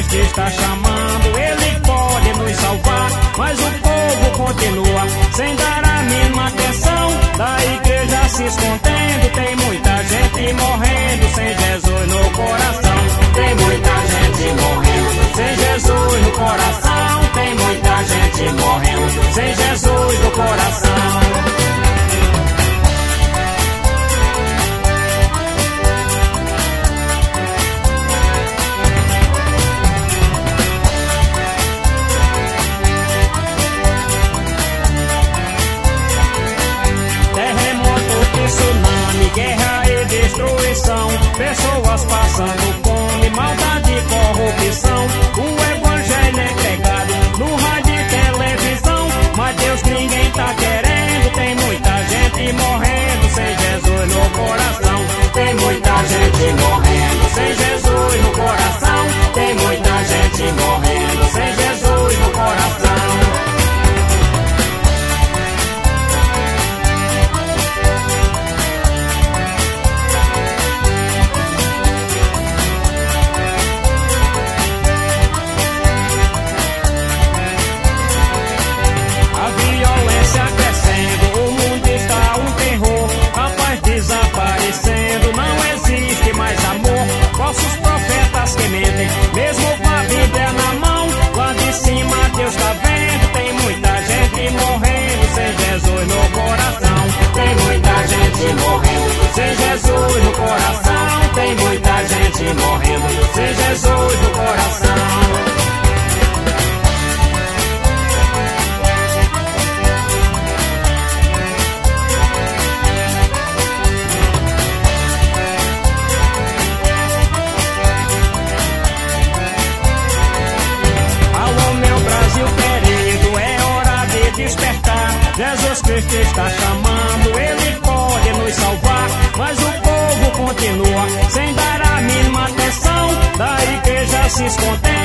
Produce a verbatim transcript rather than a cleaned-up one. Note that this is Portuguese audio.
Cristo está chamando, Ele pode nos salvar, mas o povo continua sem dar a mínima atenção. Da igreja se escondendo, tem muita gente morrendo sem Jesus no coração. Tem muita gente morrendo sem Jesus no coração. Tem muita gente morrendo sem Jesus no coração. Tsunami, guerra e destruição, pessoas passando fome, maldade e corrupção. O evangelho é pregado no rádio e televisão, mas Deus ninguém tá querendo. Tem muita gente morrendo sem Jesus no coração. Tem muita gente morrendo sem Jesus no coração. Tem muita gente morrendo sem Jesus no coração. Desaparecendo, não existe mais amor. Falsos profetas que mentem, mesmo com a Bíblia na mão. Lá de cima Deus tá vendo, tem muita gente morrendo sem Jesus no coração. Tem muita gente morrendo sem Jesus no coração. Tem muita gente morrendo sem Jesus no coração. Despertar, Jesus Cristo está chamando, Ele pode nos salvar, mas o povo continua sem dar a mínima atenção. Da igreja se esconder